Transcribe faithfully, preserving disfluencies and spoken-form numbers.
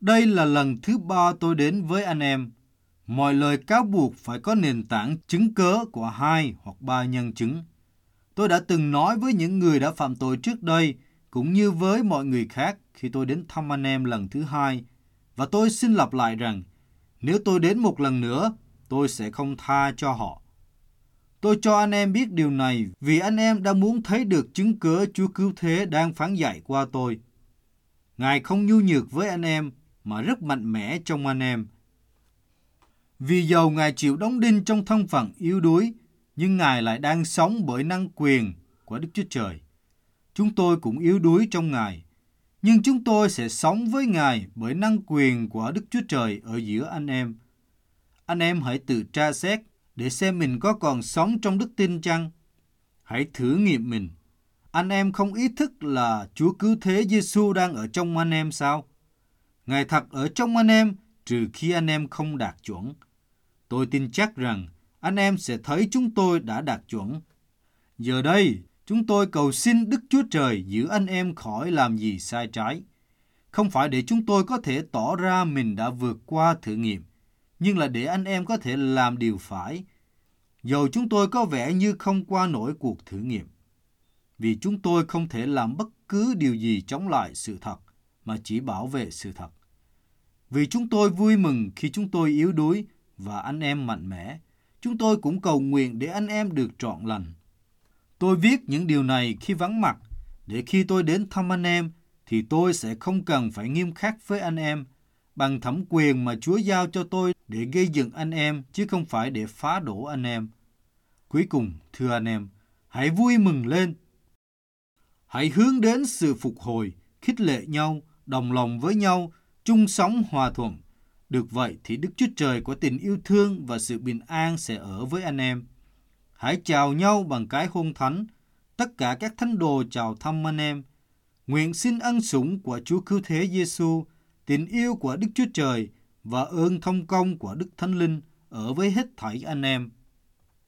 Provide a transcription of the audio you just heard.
Đây là lần thứ ba tôi đến với anh em. Mọi lời cáo buộc phải có nền tảng chứng cớ của hai hoặc ba nhân chứng. Tôi đã từng nói với những người đã phạm tội trước đây, cũng như với mọi người khác khi tôi đến thăm anh em lần thứ hai. Và tôi xin lặp lại rằng, nếu tôi đến một lần nữa, tôi sẽ không tha cho họ. Tôi cho anh em biết điều này vì anh em đã muốn thấy được chứng cớ Chúa Cứu Thế đang phán dạy qua tôi. Ngài không nhu nhược với anh em, mà rất mạnh mẽ trong anh em. Vì dầu Ngài chịu đóng đinh trong thân phận yếu đuối, nhưng Ngài lại đang sống bởi năng quyền của Đức Chúa Trời. Chúng tôi cũng yếu đuối trong Ngài, nhưng chúng tôi sẽ sống với Ngài bởi năng quyền của Đức Chúa Trời ở giữa anh em. Anh em hãy tự tra xét để xem mình có còn sống trong đức tin chăng? Hãy thử nghiệm mình. Anh em không ý thức là Chúa Cứu Thế Giêsu đang ở trong anh em sao? Ngài thật ở trong anh em, trừ khi anh em không đạt chuẩn. Tôi tin chắc rằng anh em sẽ thấy chúng tôi đã đạt chuẩn. Giờ đây, chúng tôi cầu xin Đức Chúa Trời giữ anh em khỏi làm gì sai trái. Không phải để chúng tôi có thể tỏ ra mình đã vượt qua thử nghiệm, nhưng là để anh em có thể làm điều phải, dầu chúng tôi có vẻ như không qua nổi cuộc thử nghiệm. Vì chúng tôi không thể làm bất cứ điều gì chống lại sự thật, mà chỉ bảo vệ sự thật. Vì chúng tôi vui mừng khi chúng tôi yếu đuối và anh em mạnh mẽ, chúng tôi cũng cầu nguyện để anh em được trọn lành. Tôi viết những điều này khi vắng mặt, để khi tôi đến thăm anh em, thì tôi sẽ không cần phải nghiêm khắc với anh em, bằng thẩm quyền mà Chúa giao cho tôi để gây dựng anh em, chứ không phải để phá đổ anh em. Cuối cùng, thưa anh em, hãy vui mừng lên. Hãy hướng đến sự phục hồi, khích lệ nhau, đồng lòng với nhau, chung sống hòa thuận. Được vậy thì Đức Chúa Trời của tình yêu thương và sự bình an sẽ ở với anh em. Hãy chào nhau bằng cái hôn thánh. Tất cả các thánh đồ chào thăm anh em. Nguyện xin ân sủng của Chúa Cứu Thế Giêsu, tình yêu của Đức Chúa Trời và ơn thông công của Đức Thánh Linh ở với hết thảy anh em.